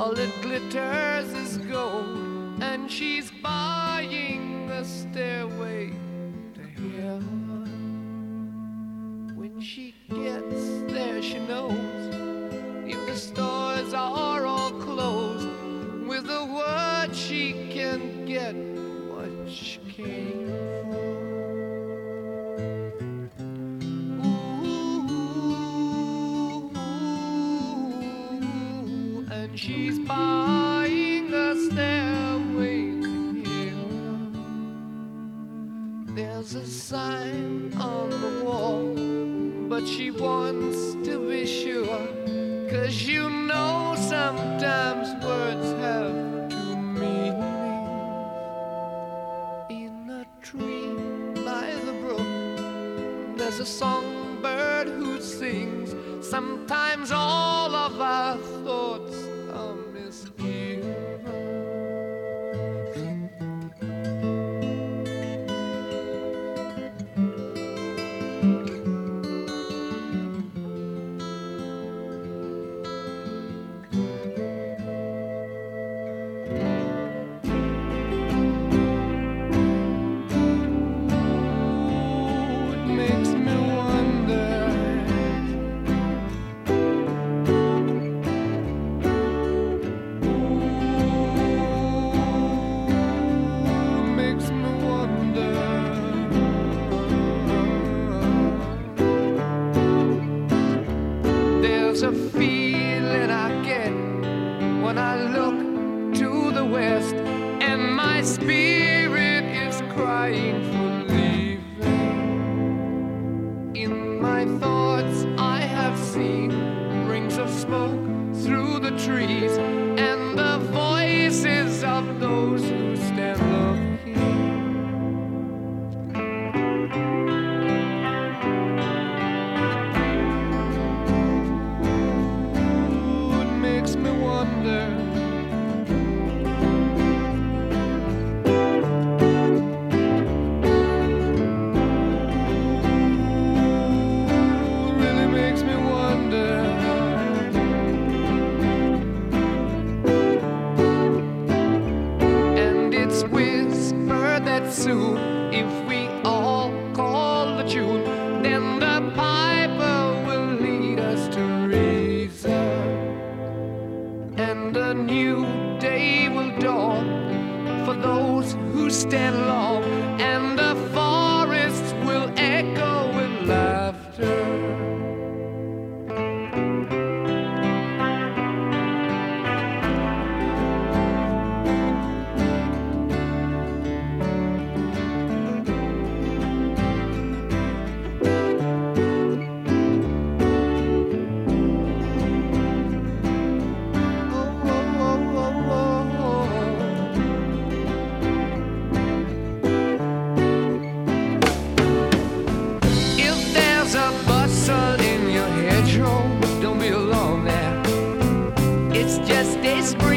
All that glitters is gold, and she's buying a stairway to heaven. When she gets there, she knows if the stores are all closed, with a word she can get what she came for. And she's buying a stairway to heaven. There's a sign on the wall, but she wants to be sure, 'cause you know sometimes words have two meanings. In a tree by the brook, there's a songbird who sings. Sometimes all of our thoughts are misgiven. There's a feeling I get when I look to the west, and my spirit is crying for leaving. In my thoughts I have seen rings of smoke through the trees, and the voices of those who stand looking. Soon, if we all call the tune, then the piper will lead us to reason, and a new day will dawn for those who stand long, and the forests will echo with laughter. Don't be alone there. It's just a spring.